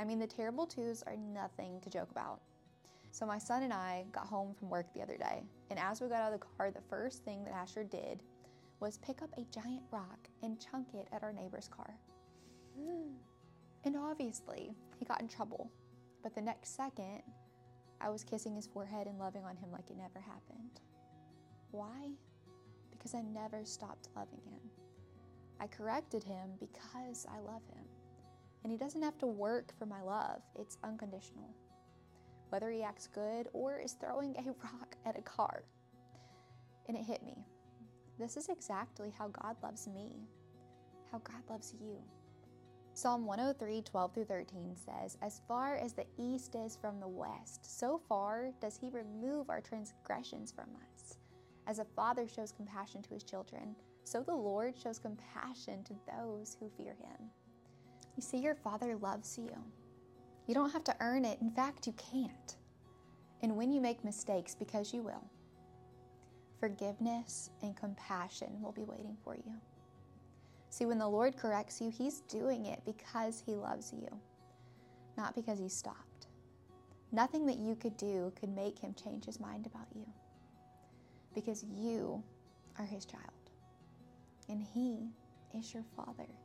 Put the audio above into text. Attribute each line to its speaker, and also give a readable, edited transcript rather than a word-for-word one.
Speaker 1: I mean, the terrible twos are nothing to joke about. So my son and I got home from work the other day, and as we got out of the car, the first thing that Asher did was pick up a giant rock and chunk it at our neighbor's car. And obviously, he got in trouble. But the next second, I was kissing his forehead and loving on him like it never happened. Why? Because I never stopped loving him. I corrected him because I love him. And he doesn't have to work for my love. It's unconditional. Whether he acts good or is throwing a rock at a car. And it hit me. This is exactly how God loves me, how God loves you. Psalm 103, 12 through 13 says, "As far as the east is from the west, so far does he remove our transgressions from us. As a father shows compassion to his children, so the Lord shows compassion to those who fear him." You see, your Father loves you. You don't have to earn it. In fact, you can't. And when you make mistakes, because you will, forgiveness and compassion will be waiting for you. See, when the Lord corrects you, he's doing it because he loves you, not because he stopped. Nothing that you could do could make him change his mind about you, because you are his child, and he is your Father.